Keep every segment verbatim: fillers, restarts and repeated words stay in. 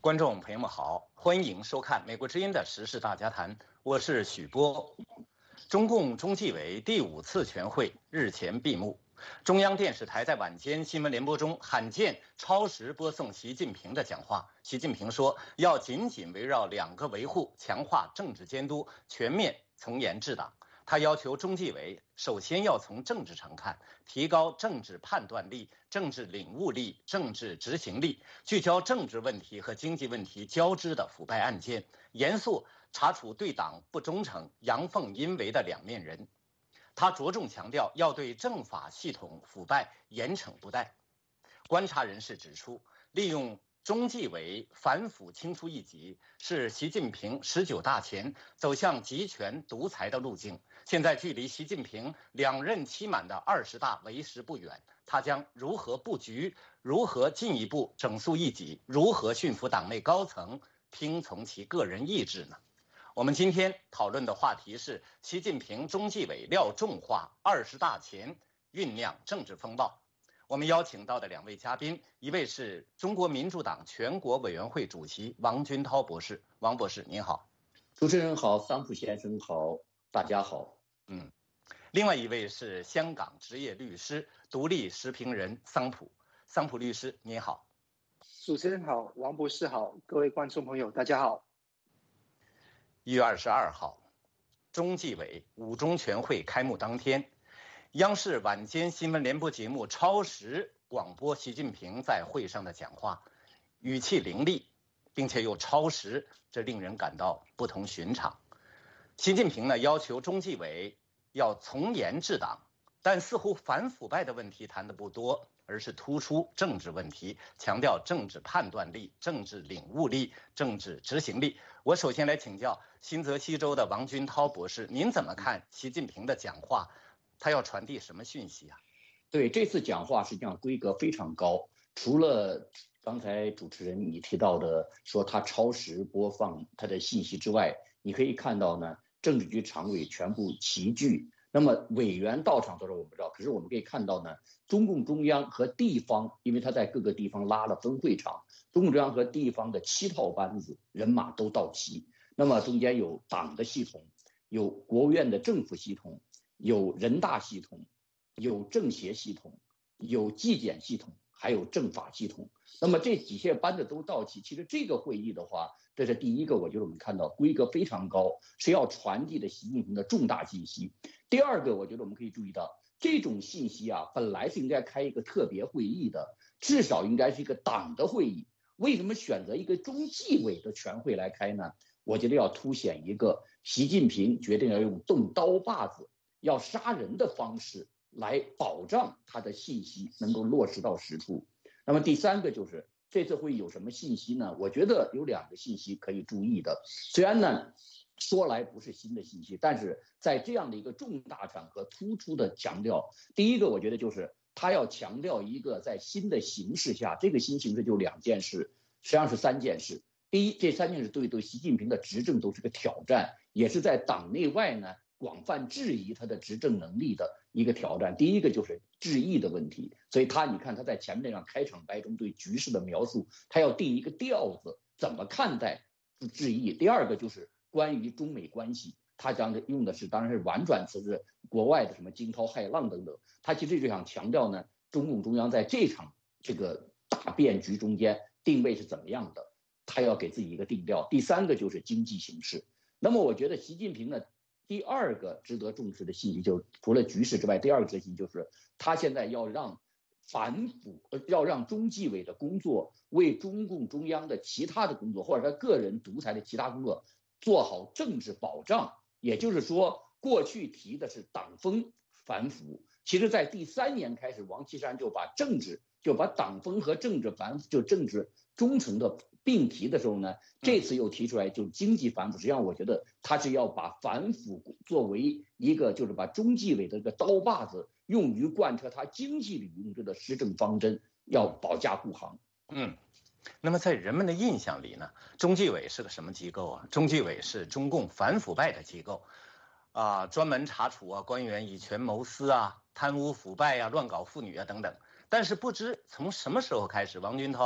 观众朋友们好，欢迎收看美国之音的时事大家谈，我是许波。中共中纪委第五次全会日前闭幕，中央电视台在晚间新闻联播中罕见超时播送习近平的讲话。习近平说，要紧紧围绕两个维护，强化政治监督，全面从严治党。他要求中纪委首先要从政治上看，提高政治判断力、政治领悟力、政治执行力，聚焦政治问题和经济问题交织的腐败案件，严肃查处对党不忠诚、阳奉阴违的两面人。他着重强调要对政法系统腐败严惩不贷。观察人士指出，利用中纪委反腐清除异己是习近平十九大前走向集权独裁的路径。现在距离习近平两任期满的二十大为时不远，他将如何布局，如何进一步整肃异己，如何驯服党内高层，听从其个人意志呢？我们今天讨论的话题是习近平中纪委料重化，二十大前酝酿政治风暴。我们邀请到的两位嘉宾，一位是中国民主党全国委员会主席王军涛博士。王博士您好。 主持人好，桑普先生好，大家好。 嗯，另外一位是香港职业律师、独立时评人桑普。桑普律师您好。 主持人好，王博士好，各位观众朋友大家好。 一月二十二号，中纪委五中全会开幕当天，央视晚间新闻联播节目超时广播习近平在会上的讲话，语气凌厉，并且又超时，这令人感到不同寻常。习近平呢要求中纪委要从严治党，但似乎反腐败的问题谈得不多，而是突出政治问题，强调政治判断力、政治领悟力、政治执行力。我首先来请教新泽西州的王军涛博士，您怎么看习近平的讲话？他要传递什么讯息啊？ 对，这次讲话实际上规格非常高，除了刚才主持人你提到的说他超时播放他的信息之外，你可以看到呢，政治局常委全部齐聚。那么委员到场多少我不知道，可是我们可以看到呢，中共中央和地方，因为他在各个地方拉了分会场，中共中央和地方的七套班子人马都到齐。那么中间有党的系统，有国务院的政府系统，有人大系统，有政协系统，有纪检系统，还有政法系统。那么这几些班子都到齐，其实这个会议的话，这是第一个，我觉得我们看到规格非常高，是要传递的习近平的重大信息。第二个，我觉得我们可以注意到，这种信息啊，本来是应该开一个特别会议的，至少应该是一个党的会议。为什么选择一个中纪委的全会来开呢？我觉得要凸显一个习近平决定要用动刀把子、要杀人的方式来保障他的信息能够落实到实处。那么第三个就是这次会议有什么信息呢？我觉得有两个信息可以注意的。虽然呢说来不是新的信息，但是在这样的一个重大场合突出的强调。第一个我觉得就是他要强调一个在新的形势下，这个新形势就两件事，实际上是三件事。第一，这三件事对对习近平的执政都是个挑战，也是在党内外呢广泛质疑他的执政能力的一个挑战。第一个就是质疑的问题，所以他你看他在前面那场开场白中对局势的描述，他要定一个调子，怎么看待质疑。第二个就是关于中美关系，他讲的用的是当然是婉转词，是国外的什么惊涛骇浪等等。他其实就想强调呢，中共中央在这场这个大变局中间定位是怎么样的，他要给自己一个定调。第三个就是经济形势。那么我觉得习近平呢，第二个值得重视的信息，就是除了局势之外，第二个信息就是他现在要让反腐，要让中纪委的工作为中共中央的其他的工作，或者他个人独裁的其他工作做好政治保障。也就是说，过去提的是党风反腐，其实在第三年开始，王岐山就把政治就把党风和政治反腐就政治忠诚的并提的时候呢，这次又提出来就经济反腐。实际上我觉得他是要把反腐作为一个，就是把中纪委的这个刀把子用于贯彻他经济领域的施政方针，要保驾护航。 嗯，那么在人们的印象里呢，中纪委是个什么机构啊？中纪委是中共反腐败的机构，啊，专门查处啊官员以权谋私啊、贪污腐败啊、乱搞妇女啊等等。但是不知从什么时候开始，王军涛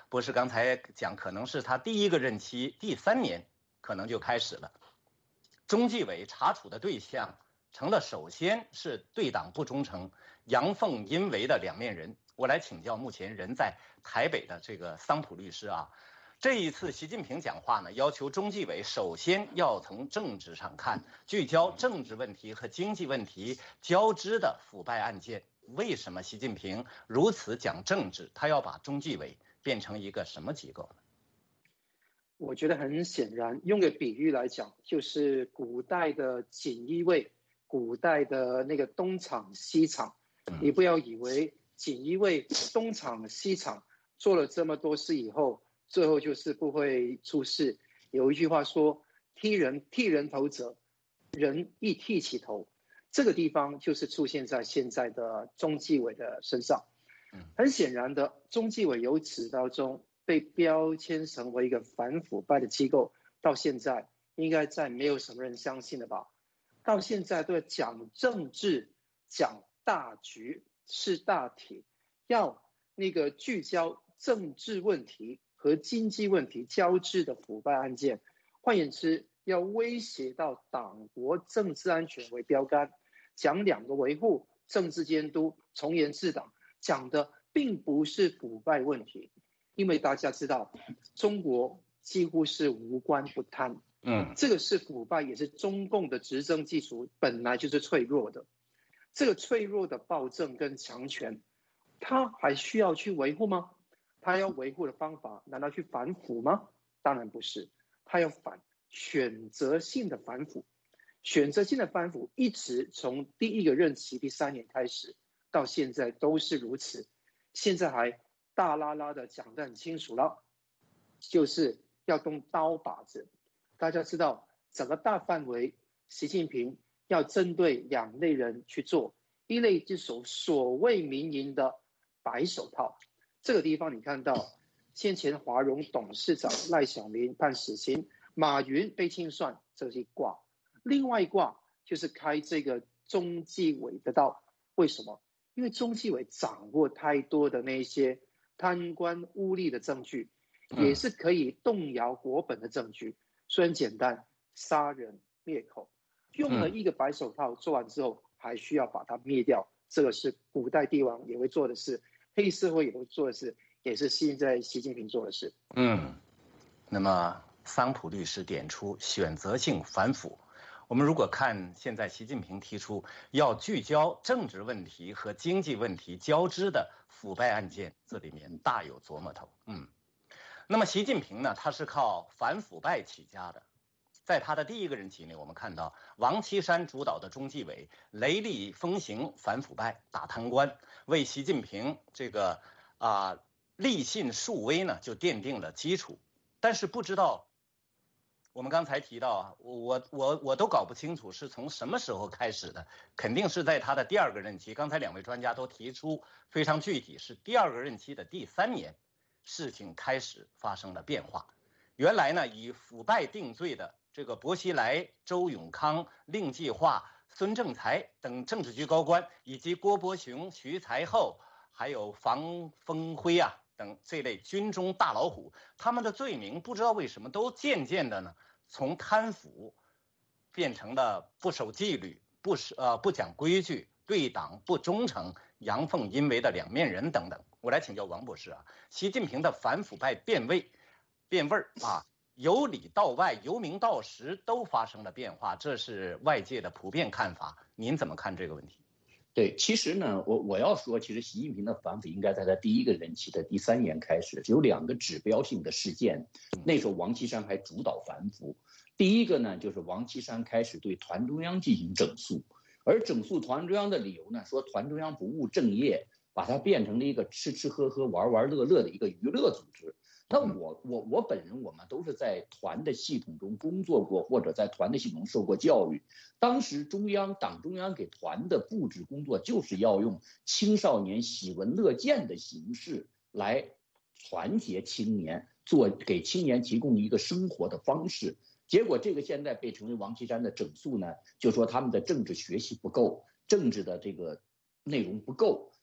博士刚才讲，可能是他第一个任期第三年可能就开始了。中纪委查处的对象成了首先是对党不忠诚、阳奉阴违的两面人。我来请教目前人在台北的这个桑普律师啊，这一次习近平讲话呢，要求中纪委首先要从政治上看，聚焦政治问题和经济问题交织的腐败案件。为什么习近平如此讲政治？他要把中纪委变成一个什么机构呢？ 我觉得很显然，用个比喻来讲，就是古代的锦衣卫，古代的那个东厂西厂。你不要以为锦衣卫东厂西厂做了这么多事以后，最后就是不会出事。有一句话说，剃人剃人头者，人亦剃其头。这个地方就是出现在现在的中纪委的身上。很显然的，中纪委由始到终被标签成为一个反腐败的机构，到现在应该再没有什么人相信了吧？到现在都要讲政治、讲大局、是大体，要那个聚焦政治问题和经济问题交织的腐败案件，换言之，要威胁到党国政治安全为标杆，讲两个维护、政治监督、从严治党，讲的并不是腐败问题。因为大家知道，中国几乎是无官不贪，嗯，这个是腐败，也是中共的执政基础本来就是脆弱的。这个脆弱的暴政跟强权，他还需要去维护吗？他要维护的方法，难道去反腐吗？当然不是，他要反选择性的反腐。选择性的反腐一直从第一个任期第三年开始，到现在都是如此。现在还大拉拉的讲得很清楚了，就是要动刀把子。大家知道，整个大范围，习近平要针对两类人去做，一类就是所谓民营的白手套。这个地方你看到，先前华融董事长赖小民判死刑，马云被清算，这是一卦。另外一卦就是开这个中纪委的道。为什么？因为中纪委掌握太多的那些贪官污吏的证据，也是可以动摇国本的证据。虽然简单，杀人灭口，用了一个白手套做完之后，还需要把它灭掉。这个是古代帝王也会做的事，黑社会也会做的事，也是现在习近平做的事。 嗯，那么桑普律师点出选择性反腐。我们如果看现在习近平提出要聚焦政治问题和经济问题交织的腐败案件，这里面大有琢磨头。嗯，那么习近平呢，他是靠反腐败起家的。在他的第一个任期内，我们看到王岐山主导的中纪委雷厉风行反腐败、打贪官，为习近平这个啊、呃、立信树威呢就奠定了基础。但是不知道。我们刚才提到啊，我我我都搞不清楚是从什么时候开始的，肯定是在他的第二个任期。刚才两位专家都提出非常具体，是第二个任期的第三年，事情开始发生了变化。原来呢，以腐败定罪的这个薄熙来、周永康、令计划、孙政才等政治局高官，以及郭伯雄、徐才厚，还有房峰辉啊。等这类军中大老虎，他们的罪名不知道为什么都渐渐的呢，从贪腐变成了不守纪律、不呃不讲规矩、对党不忠诚、阳奉阴违的两面人等等。我来请教王博士啊，习近平的反腐败变味、变味儿啊，由里到外、由明到实都发生了变化，这是外界的普遍看法。您怎么看这个问题？ 对，其实呢，我我要说，其实习近平的反腐应该在他第一个任期的第三年开始，有两个指标性的事件。那时候王岐山还主导反腐。第一个呢，就是王岐山开始对团中央进行整肃，而整肃团中央的理由呢，说团中央不务正业，把它变成了一个吃吃喝喝、玩玩乐乐的一个娱乐组织。那我我我本人我们都是在团的系统中工作过，或者在团的系统受过教育。当时中央党中央给团的布置工作，就是要用青少年喜闻乐见的形式来团结青年，做给青年提供一个生活的方式。结果这个现在被称为王岐山的整肃呢，就说他们的政治学习不够，政治的这个内容不够。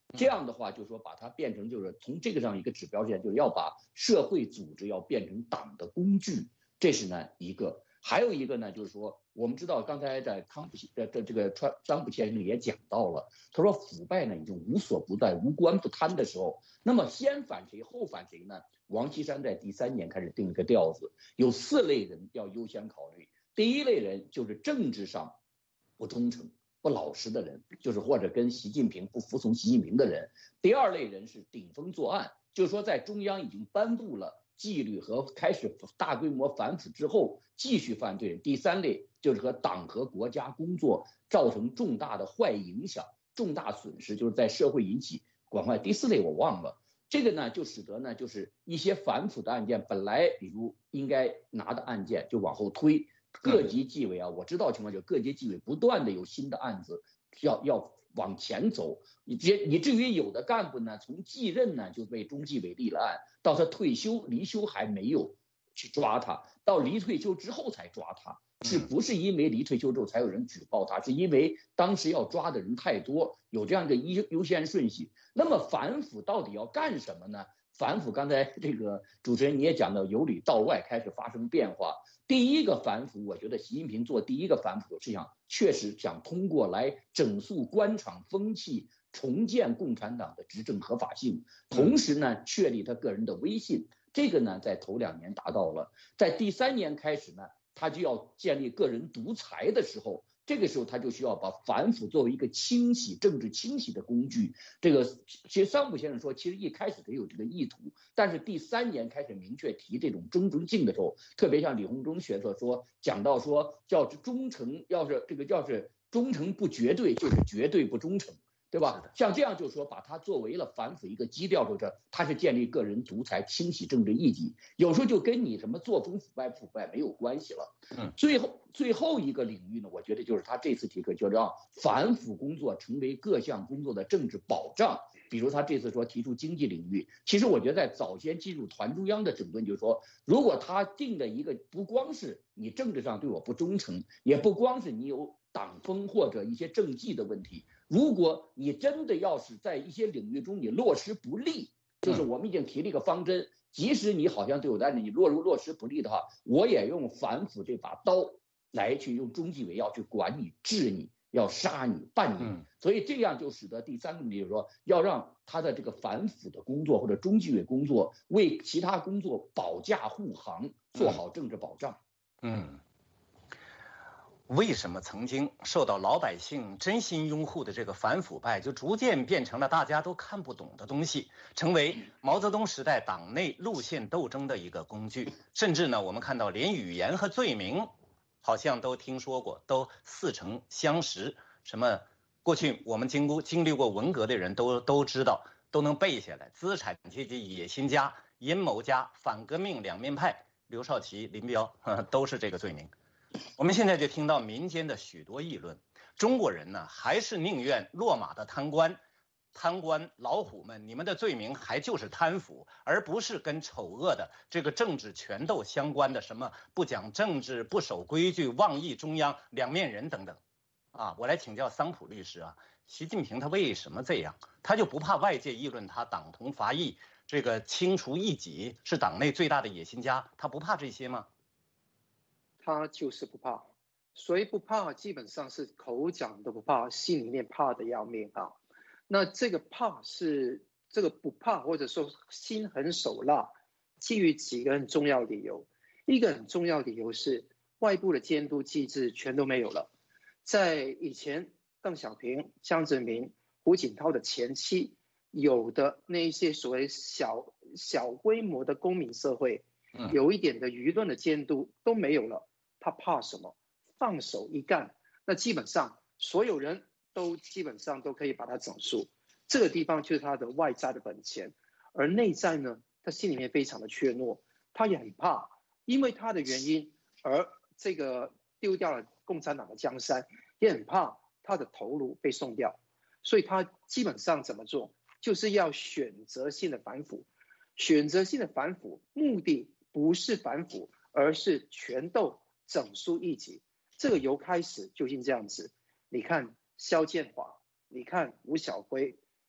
这样的话就是说把它变成就是从这个上一个指标线，就是要把社会组织要变成党的工具，这是呢一个。还有一个呢，就是说，我们知道刚才在康普呃这这个川张普先生也讲到了，他说腐败呢已经无所不在、无官不贪的时候，那么先反谁后反谁呢？王岐山在第三年开始定了个调子，有四类人要优先考虑。第一类人就是政治上不忠诚、不老实的人，就是或者跟习近平不服从习近平的人。第二类人是顶风作案，就是说在中央已经颁布了纪律和开始大规模反腐之后继续犯罪。第三类就是和党和国家工作造成重大的坏影响、重大损失，就是在社会引起广泛。第四类我忘了，这个呢就使得呢就是一些反腐的案件本来比如应该拿的案件就往后推，各级纪委啊，我知道情况就各级纪委不断的有新的案子要要往前走，以至以至于有的干部呢，从继任呢就被中纪委立了案，到他退休离休还没有去抓他，到离退休之后才抓他，是不是因为离退休之后才有人举报他？是因为当时要抓的人太多，有这样的优优先顺序。那么反腐到底要干什么呢？反腐刚才这个主持人你也讲到，由里到外开始发生变化。第一个反腐，我觉得习近平做第一个反腐是想确实想通过来整肃官场风气，重建共产党的执政合法性，同时呢确立他个人的威信。这个呢在头两年达到了，在第三年开始呢，他就要建立个人独裁的时候，这个时候他就需要把反腐作为一个清洗政治清洗的工具。这个其实桑普先生说，其实一开始他有这个意图，但是第三年开始明确提这种忠诚性的时候，特别像李鸿忠学者说讲到说，叫忠诚，要是这个要是忠诚不绝对，就是绝对不忠诚。对吧？像这样就是说，把它作为了反腐一个基调，就是它是建立个人独裁、清洗政治异己，有时候就跟你什么作风腐败不腐败没有关系了。 嗯， 最后最后一个领域呢，我觉得就是他这次提出，就让反腐工作成为各项工作的政治保障。比如他这次说提出经济领域，其实我觉得在早先进入团中央的整顿，就是说，如果他定的一个不光是你政治上对我不忠诚，也不光是你有党风或者一些政绩的问题。如果你真的要是在一些领域中你落实不力，就是我们已经提了一个方针，即使你好像对我的案子你落入落实不力的话，我也用反腐这把刀来去用中纪委要去管你、治你、要杀你、办你。所以这样就使得第三个问题就是说，要让他的这个反腐的工作或者中纪委工作为其他工作保驾护航，做好政治保障。 嗯。为什么曾经受到老百姓真心拥护的这个反腐败，就逐渐变成了大家都看不懂的东西，成为毛泽东时代党内路线斗争的一个工具？甚至呢，我们看到连语言和罪名，好像都听说过，都似曾相识。什么过去我们经过经历过文革的人都都知道，都能背下来。资产阶级、野心家、阴谋家、反革命两面派，刘少奇、林彪，呵呵都是这个罪名。我们现在就听到民间的许多议论，中国人呢还是宁愿落马的贪官，贪官老虎们，你们的罪名还就是贪腐，而不是跟丑恶的这个政治权斗相关的什么不讲政治、不守规矩、妄议中央、两面人等等。啊，我来请教桑普律师啊，习近平他为什么这样？他就不怕外界议论他党同伐异，这个清除异己是党内最大的野心家，他不怕这些吗？ 他就是不怕，所以不怕基本上是口讲都不怕，心里面怕的要命啊。那这个怕是这个不怕，或者说心狠手辣，基于几个很重要理由。一个很重要理由是外部的监督机制全都没有了。在以前，邓小平、江泽民、胡锦涛的前期，有的那些所谓小小规模的公民社会，有一点的舆论的监督都没有了。他怕什么？放手一干，那基本上所有人都基本上都可以把它整肃。这个地方就是他的外在的本钱，而内在呢，他心里面非常的怯懦，他也很怕，因为他的原因而这个丢掉了共产党的江山，也很怕他的头颅被送掉，所以他基本上怎么做，就是要选择性的反腐。选择性的反腐目的不是反腐，而是权斗。整肃异己，这个由开始就已经这样子。你看肖建华，你看吴晓辉，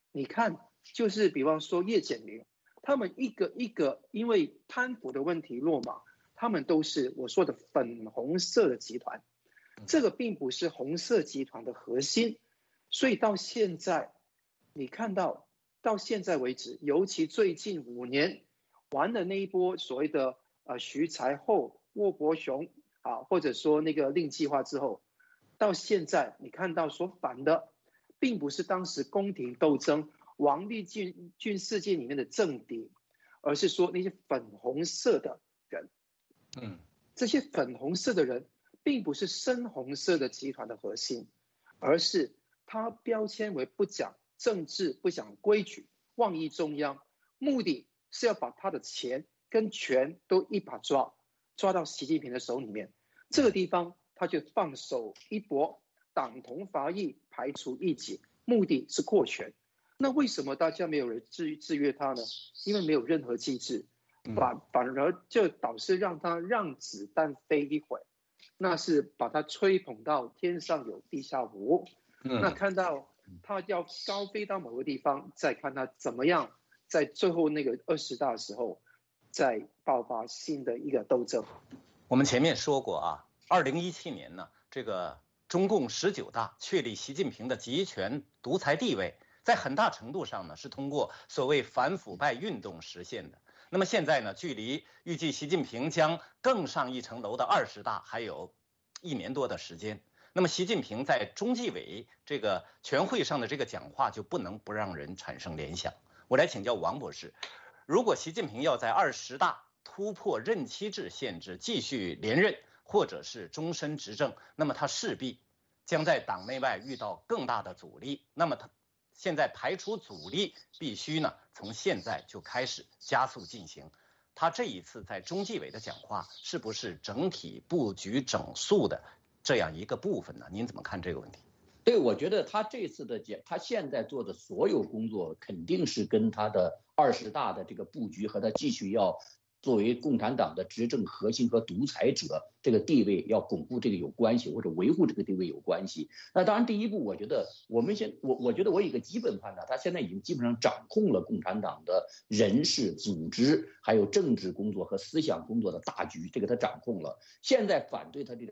你看，就是比方说叶简明，他们一个一个因为贪腐的问题落马，他们都是我说的粉红色的集团，这个并不是红色集团的核心，所以到现在，你看到到现在为止，尤其最近五年玩的那一波所谓的呃徐才厚、沃伯雄啊，或者说那个令计划之后，到现在你看到所反的，并不是当时宫廷斗争王立俊俊事件里面的政敌，而是说那些粉红色的人， 嗯， 这些粉红色的人并不是深红色的集团的核心，而是他标签为不讲政治、不讲规矩、妄议中央，目的是要把他的钱跟权都一把抓，抓到习近平的手里面。这个地方他就放手一搏，党同伐异，排除异己，目的是扩权。那为什么大家没有人制制约他呢？因为没有任何机制，反反而就导致让他让子弹飞一会，那是把他吹捧到天上有地下无。那看到他要高飞到某个地方，再看他怎么样在最后那个二十大的时候，再爆发新的一个斗争。 我们前面说过啊，二零一七年呢，这个中共十九大确立习近平的集权独裁地位，在很大程度上呢是通过所谓反腐败运动实现的。那么现在呢，距离预计习近平将更上一层楼的二十大还有一年多的时间。那么习近平在中纪委这个全会上的这个讲话就不能不让人产生联想。我来请教王博士，如果习近平要在二十大突破任期制限制，继续连任或者是终身执政，那么他势必将在党内外遇到更大的阻力。那么他现在排除阻力必须呢从现在就开始加速进行。他这一次在中纪委的讲话是不是整体布局整肃的这样一个部分呢？您怎么看这个问题？ 对，我觉得他这次的讲，他现在做的所有工作肯定是跟他的二十大的这个布局和他继续要作为共产党的执政核心和独裁者这个地位要巩固这个有关系，或者维护这个地位有关系。那当然，第一步，我觉得我们先，我我觉得我有一个基本判断，他现在已经基本上掌控了共产党的人事、组织，还有政治工作和思想工作的大局，这个他掌控了。现在反对他这个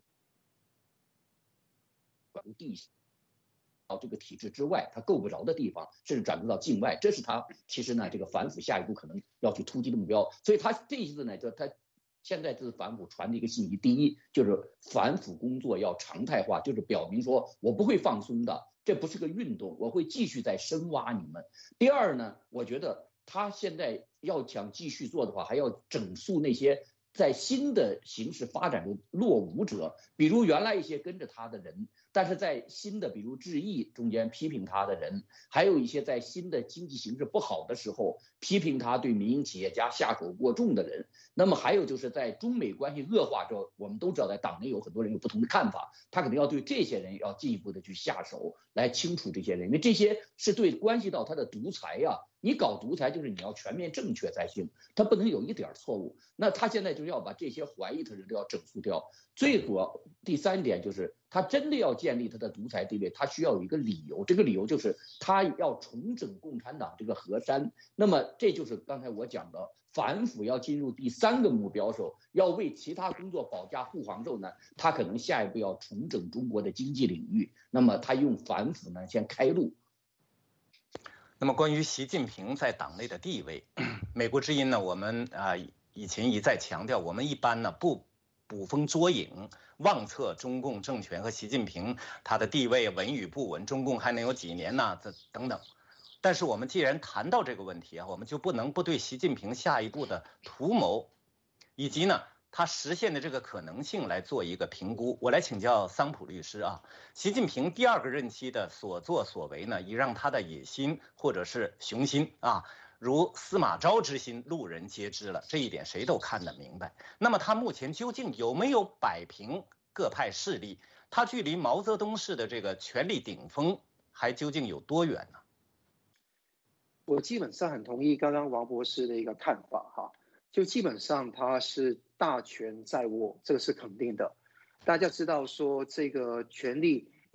地到这个体制之外，他够不着的地方，甚至转移到境外，这是他其实呢这个反腐下一步可能要去突击的目标。所以他这一次呢，就他现在这次反腐传的一个信息，第一就是反腐工作要常态化，就是表明说我不会放松的，这不是个运动，我会继续在深挖你们。第二呢，我觉得他现在要想继续做的话，还要整肃那些在新的形势发展中落伍者，比如原来一些跟着他的人，但是在新的比如智毅中间批评他的人，还有一些在新的经济形势不好的时候批评他对民营企业家下手过重的人。那么还有就是在中美关系恶化之后，我们都知道在党内有很多人有不同的看法，他肯定要对这些人要进一步的去下手来清除这些人，因为这些是对关系到他的独裁呀、啊。你搞独裁就是你要全面正确才行，他不能有一点错误。那他现在就要把这些怀疑他的人都要整肃掉。最主要第三点就是他真的要建立他的独裁地位，他需要有一个理由，这个理由就是他要重整共产党这个河山。那么这就是刚才我讲的反腐要进入第三个目标时候，要为其他工作保驾护航之后呢，他可能下一步要重整中国的经济领域，那么他用反腐呢先开路。 那么关于习近平在党内的地位，美国之音呢，我们啊、呃、以前一再强调，我们一般呢不捕风捉影，妄测中共政权和习近平他的地位稳与不稳，中共还能有几年呢？这等等。但是我们既然谈到这个问题啊，我们就不能不对习近平下一步的图谋，以及呢他实现的这个可能性来做一个评估。我来请教桑普律师啊，习近平第二个任期的所作所为呢，已让他的野心或者是雄心啊，如司马昭之心，路人皆知了，这一点谁都看得明白。那么他目前究竟有没有摆平各派势力？他距离毛泽东式的这个权力顶峰还究竟有多远呢？ 我基本上很同意刚刚王博士的一个看法哈，就基本上他是大权在握，这个是肯定的。大家知道说这个权力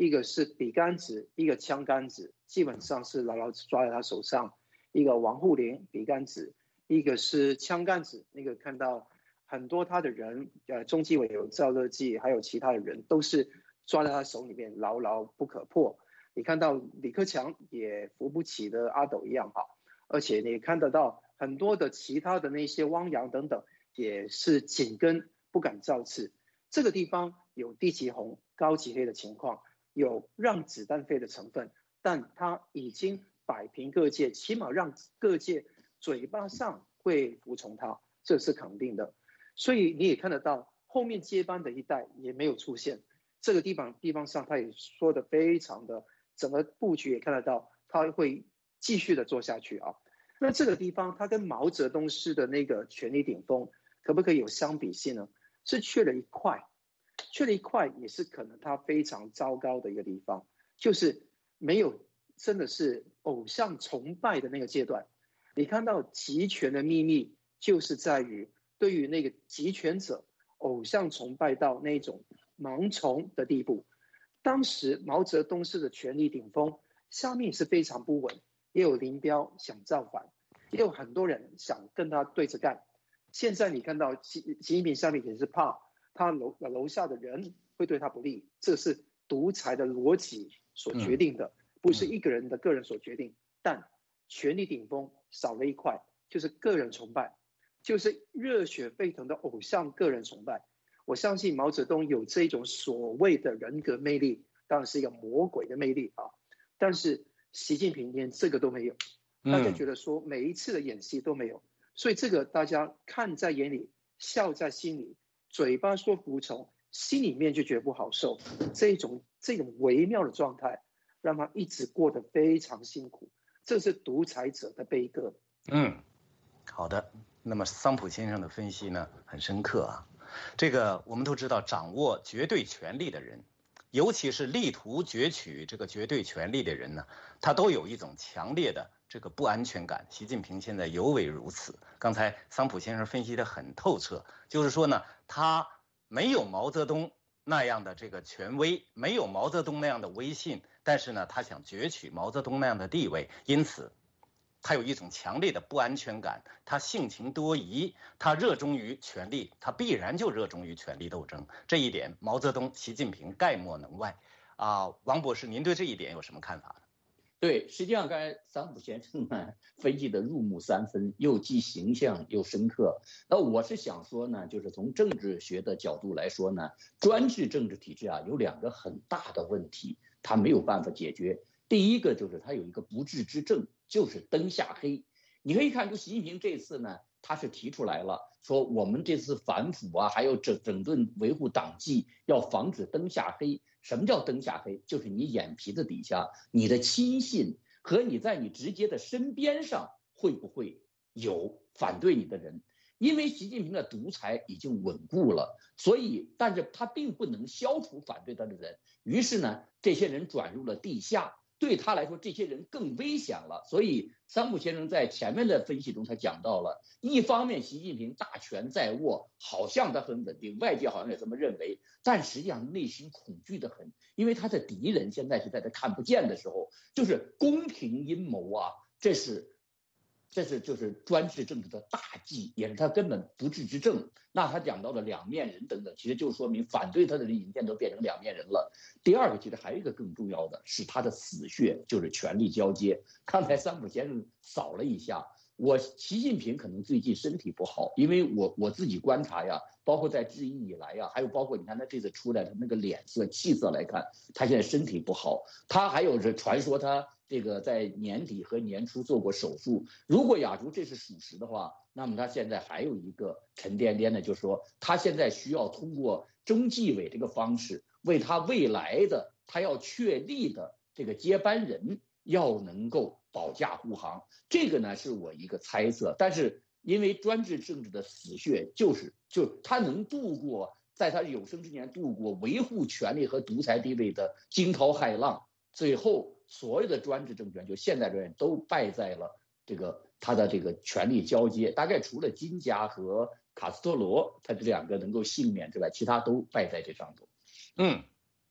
一个是笔杆子，一个枪杆子，基本上是牢牢抓在他手上。一个王沪宁笔杆子，一个是枪杆子。那个看到很多他的人，呃，中纪委有赵乐际，还有其他的人都是抓在他手里面，牢牢不可破。你看到李克强也扶不起的阿斗一样好，而且你看得到很多的其他的那些汪洋等等，也是紧跟不敢造次。这个地方有低级红、高级黑的情况，有让子弹飞的成分，但他已经摆平各界，起码让各界嘴巴上会服从他，这是肯定的。所以你也看得到后面接班的一代也没有出现。这个地方地方上他也说的非常的，整个布局也看得到他会继续的做下去啊。那这个地方他跟毛泽东式的那个权力顶峰可不可以有相比性呢？是缺了一块，缺了一块也是可能他非常糟糕的一个地方，就是没有真的是偶像崇拜的那个阶段。你看到集权的秘密就是在于对于那个集权者偶像崇拜到那种盲从的地步。当时毛泽东式的权力顶峰下面是非常不稳，也有林彪想造反，也有很多人想跟他对着干。现在你看到习习近平下面也是怕他 楼, 楼下的人会对他不利，这是独裁的逻辑所决定的，不是一个人的个人所决定。但权力顶峰少了一块，就是个人崇拜，就是热血沸腾的偶像个人崇拜。我相信毛泽东有这种所谓的人格魅力，当然是一个魔鬼的魅力啊。但是习近平连这个都没有，大家觉得说每一次的演戏都没有，所以这个大家看在眼里，笑在心里，嘴巴说服从，心里面就觉得不好受。这种这种微妙的状态，让他一直过得非常辛苦，这是独裁者的悲歌。 嗯，好的。那么桑普先生的分析呢，很深刻啊。这个我们都知道，掌握绝对权力的人，尤其是力图攫取这个绝对权力的人呢，他都有一种强烈的这个不安全感。习近平现在尤为如此。刚才桑普先生分析得很透彻，就是说呢，他没有毛泽东那样的这个权威，没有毛泽东那样的威信，但是呢，他想攫取毛泽东那样的地位，因此他有一种强烈的不安全感，他性情多疑，他热衷于权力，他必然就热衷于权力斗争。这一点，毛泽东、习近平概莫能外啊。王博士，您对这一点有什么看法呢？ 对，实际上刚才桑普先生呢分析的入木三分，又既形象又深刻。那我是想说呢，就是从政治学的角度来说呢，专制政治体制啊有两个很大的问题，它没有办法解决。第一个就是它有一个不治之症，就是灯下黑。你可以看出习近平这次呢，他是提出来了，说我们这次反腐啊，还有整整顿维护党纪，要防止灯下黑。什么叫灯下黑？就是你眼皮子底下，你的亲信和你在你直接的身边上会不会有反对你的人？因为习近平的独裁已经稳固了，所以但是他并不能消除反对他的人，于是呢，这些人转入了地下。对他来说，这些人更危险了。所以桑普先生在前面的分析中，他讲到了，一方面习近平大权在握，好像他很稳定，外界好像也这么认为，但实际上内心恐惧的很，因为他的敌人现在是在他看不见的时候，就是宫廷阴谋啊，这是这是就是专制政治的大忌，也是他根本不治之症。那他讲到了两面人等等，其实就说明反对他的人已经都变成两面人了。第二个，其实还有一个更重要的是他的死穴，就是权力交接。刚才桑普先生扫了一下，我习近平可能最近身体不好，因为我我自己观察呀，包括在治疫以来呀，还有包括你看他这次出来的那个脸色气色来看，他现在身体不好。他还有是传说他这个在年底和年初做过手术，如果亚竹这是属实的话，那么他现在还有一个沉甸甸的，就是说他现在需要通过中纪委这个方式，为他未来的他要确立的这个接班人要能够保驾护航。这个呢是我一个猜测，但是因为专制政治的死穴就是就他能度过在他有生之年度过维护权力和独裁地位的惊涛骇浪，最后所有的专制政权就现代政权都败在了这个他的这个权力交接，大概除了金家和卡斯特罗他这两个能够幸免之外，其他都败在这上头。 嗯，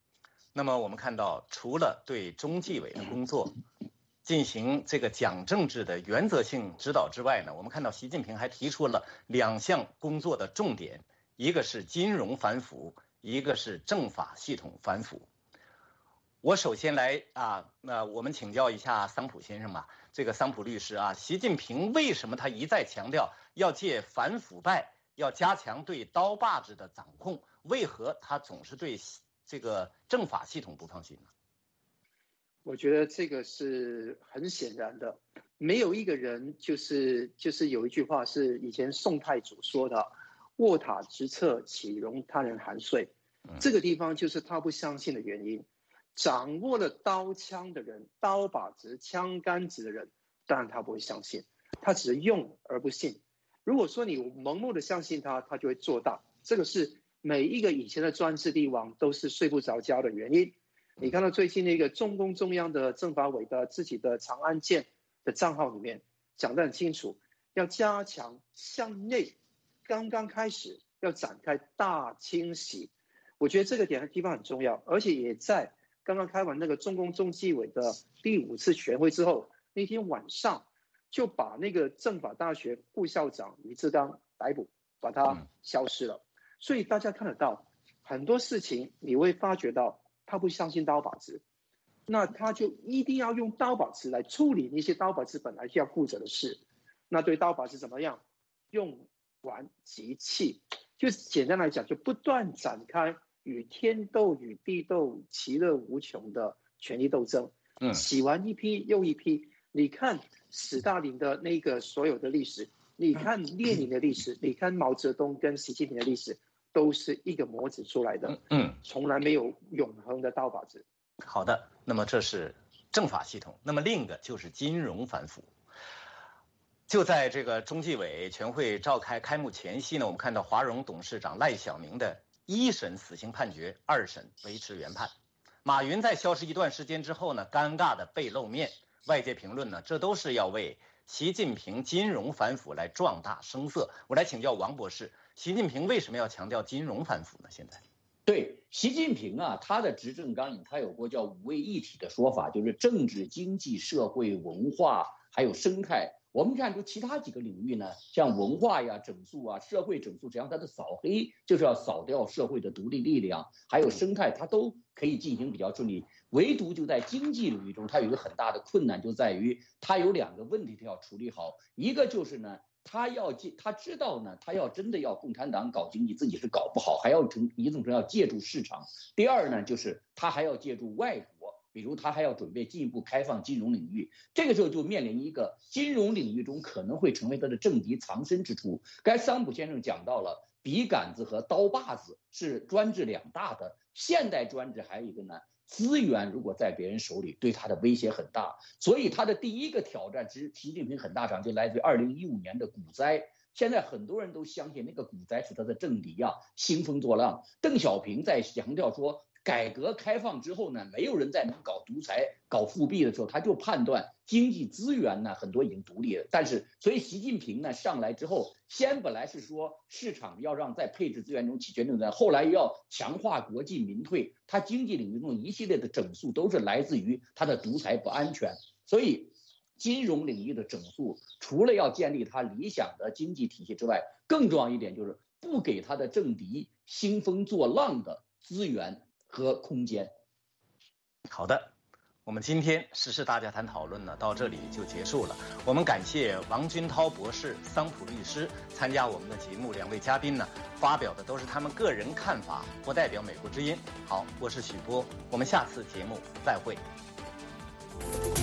那么我们看到，除了对中纪委的工作进行这个讲政治的原则性指导之外呢，我们看到习近平还提出了两项工作的重点，一个是金融反腐，一个是政法系统反腐。我首先来啊，那我们请教一下桑普先生吧。这个桑普律师啊，习近平为什么他一再强调要借反腐败，要加强对刀把子的掌控？为何他总是对这个政法系统不放心呢？ 我觉得这个是很显然的，没有一个人就是就是有一句话是以前宋太祖说的：“卧榻之侧，岂容他人酣睡。”这个地方就是他不相信的原因。掌握了刀枪的人，刀把子、枪杆子的人，当然他不会相信，他只是用而不信。如果说你盲目的相信他，他就会做大。这个是每一个以前的专制帝王都是睡不着觉的原因。你看到最近那个中共中央的政法委的自己的长安舰的账号里面讲得很清楚，要加强向内，刚刚开始要展开大清洗。我觉得这个点的地方很重要，而且也在刚刚开完那个中共中纪委的第五次全会之后，那天晚上就把那个政法大学副校长李志刚逮捕，把他消失了。所以大家看得到很多事情，你会发觉到他不相信刀把子，那他就一定要用刀把子来处理那些刀把子本来就要负责的事。那对刀把子怎么样？用完即弃，就简单来讲，就不断展开与天斗、与地斗，其乐无穷的权力斗争。嗯，洗完一批又一批。你看斯大林的那个所有的历史，你看列宁的历史，你看毛泽东跟习近平的历史，都是一个模子出来的。嗯，从来没有永恒的刀把子。 好的，那么这是政法系统，那么另一个就是金融反腐。就在这个中纪委全会召开开幕前夕呢，我们看到华融董事长赖小民的一审死刑判决，二审维持原判。马云在消失一段时间之后呢，尴尬的被露面。外界评论呢，这都是要为习近平金融反腐来壮大声色。我来请教王博士，习近平为什么要强调金融反腐呢？现在， 对习近平啊，他的执政纲领他有过叫五位一体的说法，就是政治、经济、社会、文化还有生态。我们看出其他几个领域呢，像文化呀、整肃啊、社会整肃，实际上它的扫黑就是要扫掉社会的独立力量，还有生态，它都可以进行比较顺利。唯独就在经济领域中，它有一个很大的困难，就在于它有两个问题它要处理好，一个就是呢，他要借他知道呢，他要真的要共产党搞经济，自己是搞不好，还要从一种程度要借助市场。第二呢，就是他还要借助外国。比如他还要准备进一步开放金融领域，这个时候就面临一个金融领域中可能会成为他的政敌藏身之处。该桑普先生讲到了笔杆子和刀把子是专制两大的，现代专制还有一个呢，资源如果在别人手里，对他的威胁很大。所以他的第一个挑战，其实习近平很大场就来自于二零一五年的股灾。现在很多人都相信那个股灾是他的政敌啊，兴风作浪。邓小平在强调说，改革开放之后呢，没有人再能搞独裁、搞复辟的时候，他就判断经济资源呢很多已经独立了。但是，所以习近平呢上来之后，先本来是说市场要让在配置资源中起决定权，后来要强化国进民退，他经济领域中一系列的整肃都是来自于他的独裁不安全。所以，金融领域的整肃，除了要建立他理想的经济体系之外，更重要一点就是不给他的政敌兴风作浪的资源和空间。 好的，我们今天时事大家谈讨论呢到这里就结束了。我们感谢王军涛博士、桑普律师参加我们的节目，两位嘉宾呢发表的都是他们个人看法，不代表美国之音。好，我是许波，我们下次节目再会。